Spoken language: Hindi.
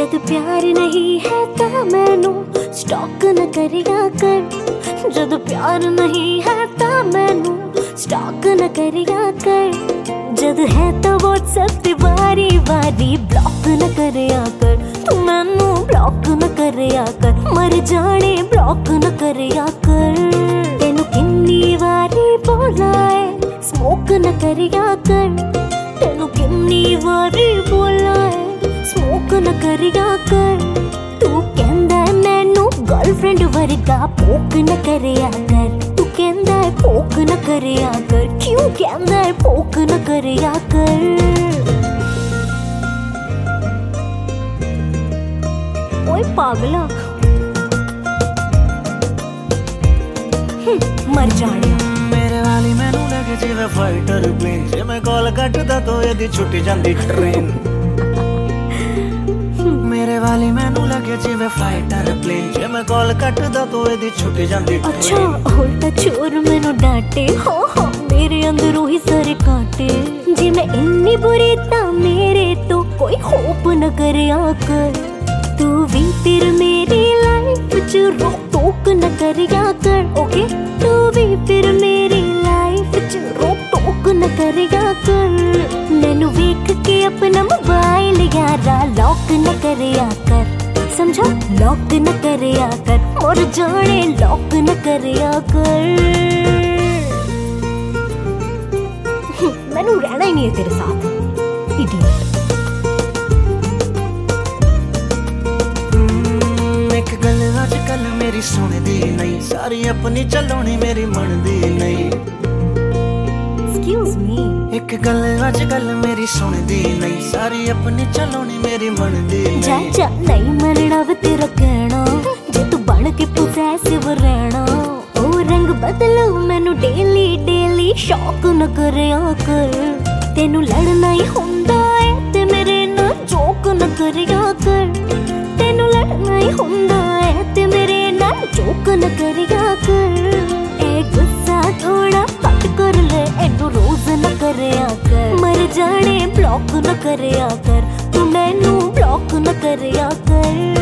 जद प्यार नहीं है ता मैनू स्टॉक न करिया कर। जद प्यार नहीं है ता मैनू स्टॉक न करिया कर। जद है तो व्हाट्सएप ते बारी बारी ब्लॉक न करिया कर। तू मैनू ब्लॉक न करिया कर, मर जाने ब्लॉक न करिया कर। तेनू किन्नी वारी बोला है स्मोक न करिया कर। तेनू किन्नी वारी बोला है स्मोक न करिया कर। तू कहंदा है मैनू गर्लफ्रेंड वर्गा पोक न करिया कर। तू कहंदा है पोक न करिया कर, क्यों कहंदा है पोक न करिया कर। ओए पागला मर जाने। मेरे वाली मैनू लगे जिवें फाइटर प्लेन, जे मैं कॉल कटदा तो एदी छुट्टी जांदी ट्रेन। मेरे वाली मैनू लगे जिवें फाइटर प्लेन, जे मैं कॉल कटदा तो एदी छुट्टी जांदी ट्रेन। अच्छा उल्टा चोर मैनू डांटे, हाँ हाँ मेरे अंदरों ही सारे कांटे। जे मैं इन्नी बुरी ता मेरे तो कोई होप न करिया कर। तू भी फिर मेरी लाइफ च रोक टोक न करिया कर। ओके तू भी फिर मेरी लाइफ च रोक टोक न करिया कर। मैनू वेख के अपना मोबाइल यारा लॉक न करिया कर। समझा लॉक न करिया कर, मर जाने लॉक न करिया कर। मैनू रहना ही नहीं है तेरे साथ इडियट। गल अजकल मेरी सुनदी नहीं, सारी अपनी चलोनी मेरी मनदी नहीं। Excuse me। एक गल अजकल मेरी सुनदी नहीं, सारी अपनी चलोनी मेरी मनदी नहीं। जा जा नहीं मनना वे तेरा कहना, जे तू बन के पोसेसिव रहना। ओ रंग बदलो मैनू डेली डेली शौक न करिया कर। तेनू लड़ना ही हुंदा है ते मेरे नाल जोक न करिया कर। तेनू लड़ना ही हुंदा है ते मेरे नाल जोक न करिया कर। ए गुस्सा थोड़ा घट कर ले, एनू रोज न करिया कर। मर जाने ब्लॉक न करिया कर, तू मैनू ब्लॉक न करिया कर।